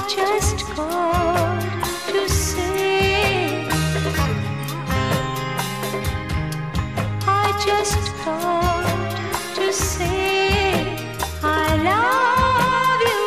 just called to say, I just called to say I love you.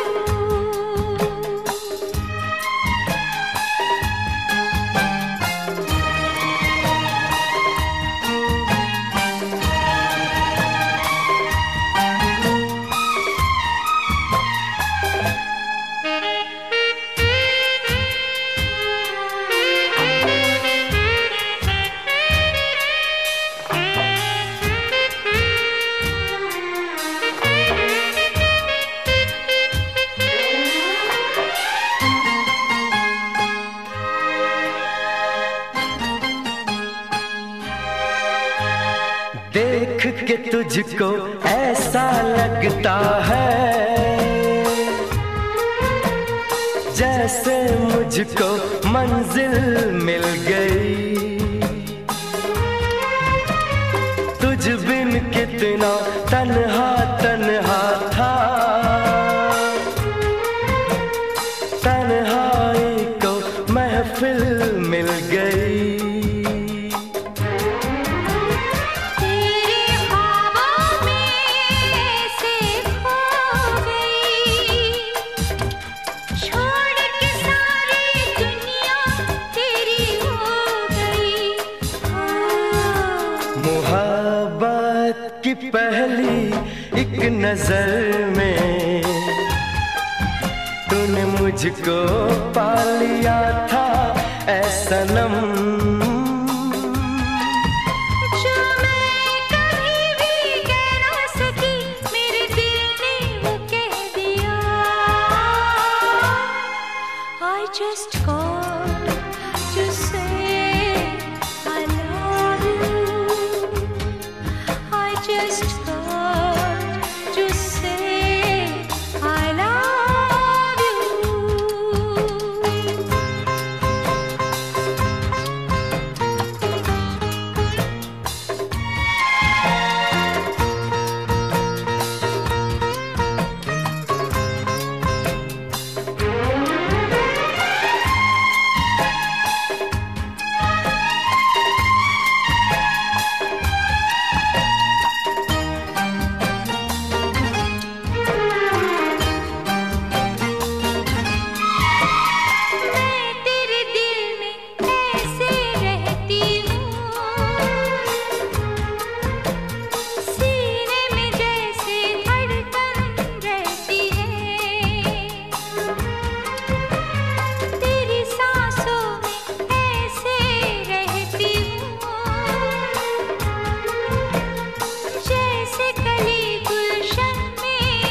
देख के तुझको ऐसा लगता है जैसे मुझको मंजिल मिल गई। तुझ बिन कितना तन्हा तन्हा था, तन्हाई को महफिल मिल गई। मोहब्बत की पहली एक नजर में तूने मुझको पा लिया था ऐ सनम। जो मैं कभी भी कह ना सकी, मेरे दिल ने वो कह दिया। I just called to say I love you. I just called to say I love you.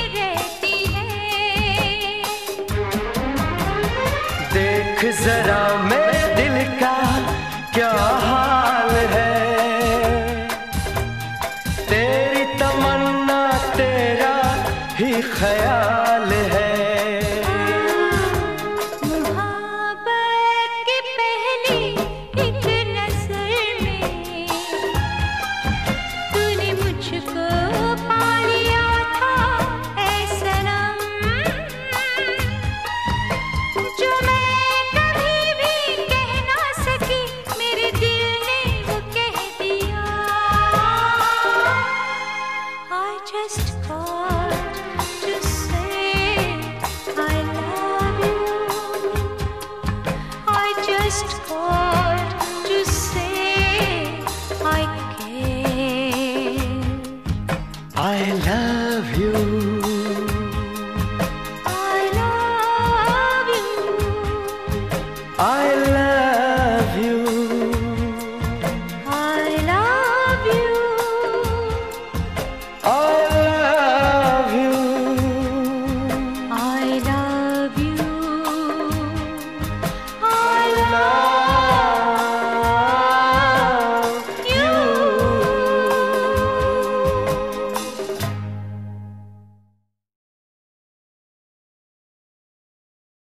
देख जरा